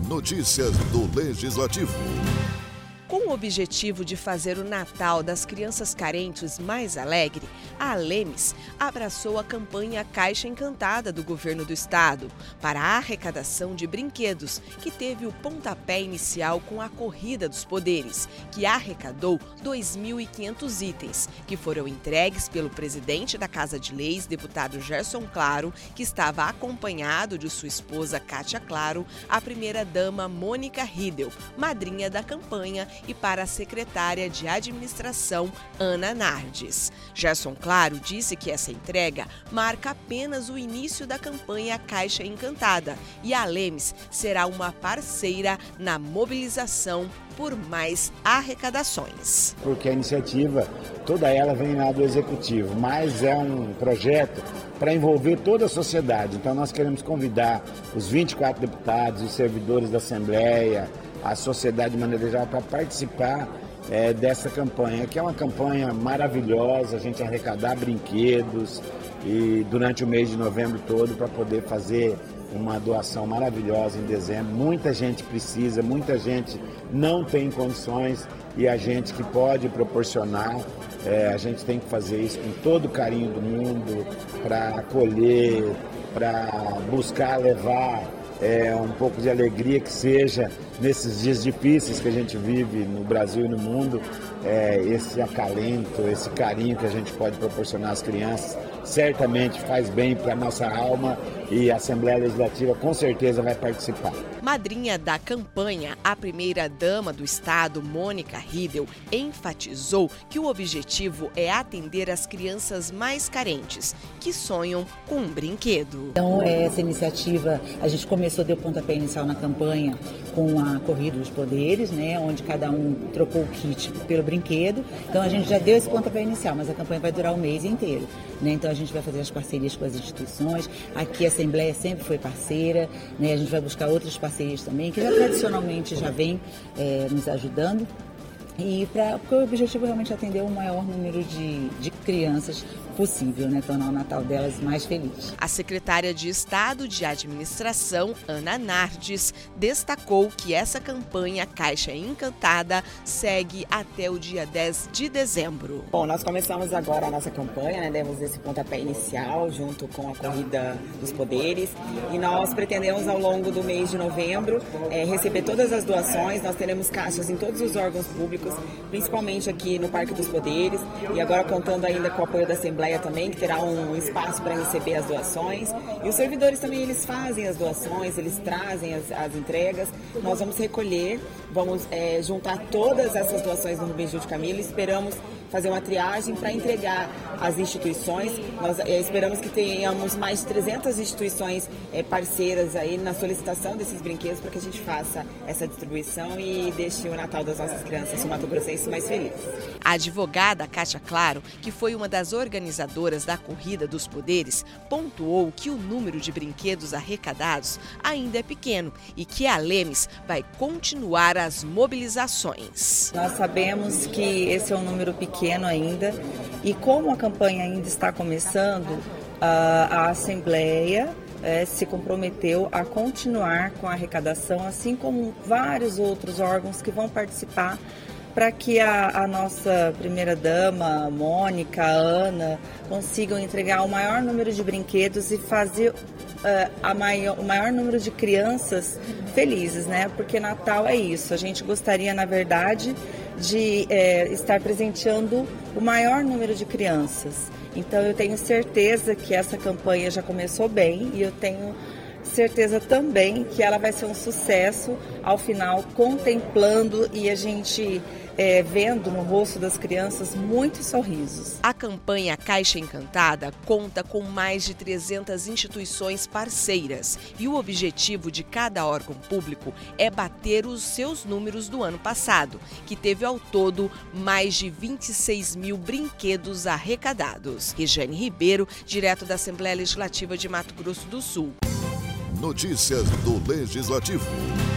Notícias do Legislativo. Com o objetivo de fazer o Natal das crianças carentes mais alegre, a Alemes abraçou a campanha Caixa Encantada do Governo do Estado para a arrecadação de brinquedos, que teve o pontapé inicial com a Corrida dos Poderes, que arrecadou 2.500 itens, que foram entregues pelo presidente da Casa de Leis, deputado Gerson Claro, que estava acompanhado de sua esposa Kátia Claro, a primeira-dama Mônica Riedel, madrinha da campanha, e para a secretária de Administração, Ana Nardes. Gerson Claro disse que essa entrega marca apenas o início da campanha Caixa Encantada e a Alemes será uma parceira na mobilização por mais arrecadações. Porque a iniciativa, toda ela vem lá do Executivo, mas é um projeto para envolver toda a sociedade. Então nós queremos convidar os 24 deputados, os servidores da Assembleia, a sociedade de maneira geral para participar dessa campanha, que é uma campanha maravilhosa, a gente arrecadar brinquedos e durante o mês de novembro todo para poder fazer uma doação maravilhosa em dezembro. Muita gente precisa, muita gente não tem condições e a gente que pode proporcionar, a gente tem que fazer isso com todo o carinho do mundo para acolher, para buscar levar um pouco de alegria que seja nesses dias difíceis que a gente vive no Brasil e no mundo, esse acalento, esse carinho que a gente pode proporcionar às crianças, certamente faz bem para a nossa alma e a Assembleia Legislativa com certeza vai participar. Madrinha da campanha, a primeira-dama do Estado, Mônica Riedel, enfatizou que o objetivo é atender as crianças mais carentes, que sonham com um brinquedo. Então, essa iniciativa, a gente começou, deu pontapé inicial na campanha com a Corrida dos Poderes, né, onde cada um trocou o kit pelo brinquedo. Então, a gente já deu esse pontapé inicial, mas a campanha vai durar o mês inteiro, né? Então, a gente vai fazer as parcerias com as instituições. Aqui a Assembleia sempre foi parceira, né? A gente vai buscar outras parcerias também, que já tradicionalmente já vem nos ajudando. Porque o objetivo é realmente atender o maior número de crianças possível, né? Tornar o Natal delas mais feliz. A secretária de Estado de Administração, Ana Nardes, destacou que essa campanha Caixa Encantada segue até o dia 10 de dezembro. Bom, nós começamos agora a nossa campanha, né? Demos esse pontapé inicial junto com a Corrida dos Poderes e nós pretendemos ao longo do mês de novembro receber todas as doações. Nós teremos caixas em todos os órgãos públicos, principalmente aqui no Parque dos Poderes e agora contando ainda com o apoio da Assembleia também, que terá um espaço para receber as doações. E os servidores também, eles fazem as doações, eles trazem as entregas. Nós vamos recolher, vamos juntar todas essas doações no Rubens Gil de Camilo. Esperamos fazer uma triagem para entregar às instituições. Nós esperamos que tenhamos mais de 300 instituições parceiras aí na solicitação desses brinquedos para que a gente faça essa distribuição e deixe o Natal das nossas crianças mato-grossenses mais feliz. A advogada Kátia Claro, que foi uma das organizadoras da Corrida dos Poderes, pontuou que o número de brinquedos arrecadados ainda é pequeno e que a Alemes vai continuar as mobilizações. Nós sabemos que esse é um número pequeno ainda e como a campanha ainda está começando, a Assembleia se comprometeu a continuar com a arrecadação, assim como vários outros órgãos que vão participar para que a nossa primeira-dama, Mônica, Ana, consigam entregar o maior número de brinquedos e fazer o maior número de crianças felizes, né? Porque Natal é isso. A gente gostaria, na verdade, de estar presenteando o maior número de crianças. Então, eu tenho certeza que essa campanha já começou bem e eu tenho certeza também que ela vai ser um sucesso ao final, contemplando e a gente vendo no rosto das crianças muitos sorrisos. A campanha Caixa Encantada conta com mais de 300 instituições parceiras e o objetivo de cada órgão público é bater os seus números do ano passado, que teve ao todo mais de 26 mil brinquedos arrecadados. Regiane Ribeiro, direto da Assembleia Legislativa de Mato Grosso do Sul. Notícias do Legislativo.